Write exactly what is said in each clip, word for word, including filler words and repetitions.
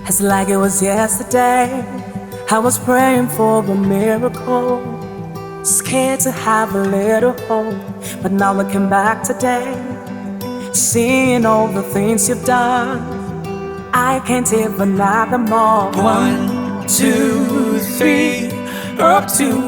It's like it was yesterday. I was praying for a miracle, scared to have a little hope. But now looking back today, seeing all the things you've done, I can't even name them all. One, two, three, up to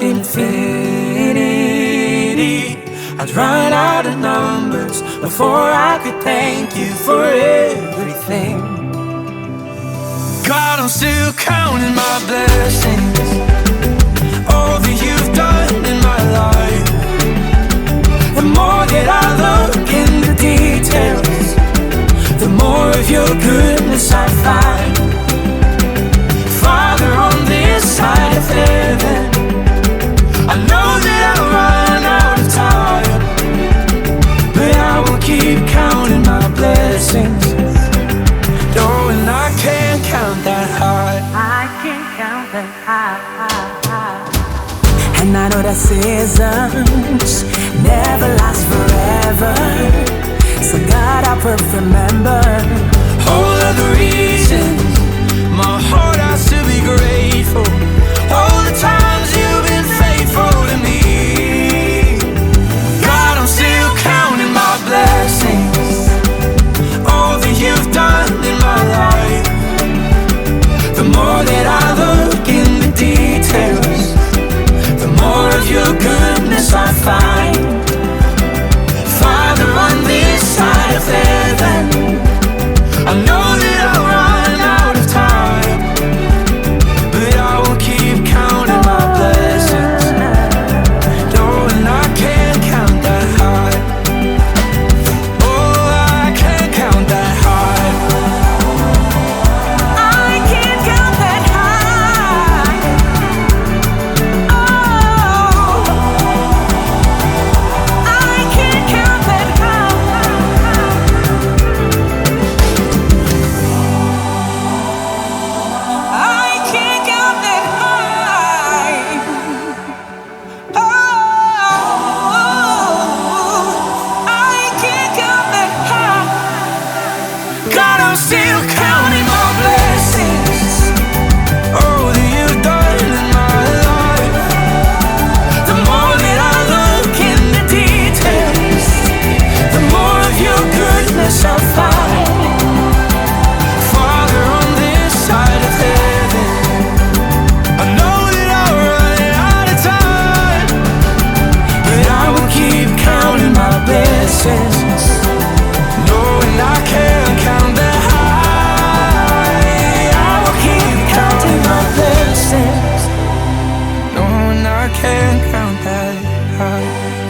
infinity. I'd run out of numbers before I could thank you for everything. God, I'm still counting my blessings, all that you've done in my life. The more that I look in the details, the more of your goodness I find. Father, on this side of heaven, I know that I'll run out of time, but I will keep counting my blessings, knowing I can't count that high. I can't count that high, high, high. And I know that seasons never last forever, so God, I will remember all of the reasons my heart has to be grateful, all the times you've been faithful to me. God, I'm still counting my blessings, all that you've done in my life. The more that I look in the details, the more of your goodness I find. Father, on this side of heaven, I know that I'll run out of time, but I will keep counting my blessings, knowing I can't count that high. Oh, I can't count that high. I can't count that high. Oh, I can't count that high. I can't count that high. Oh, I can't count that high. God, I'm still counting my blessings, all that you've done in my life. The more that I look in the details, the more of your goodness I find. Father, on this side of heaven, I know that I'll run out of time, but I will keep counting my blessings, knowing I can't count that high. I will keep counting my blessings, knowing I can't count that high.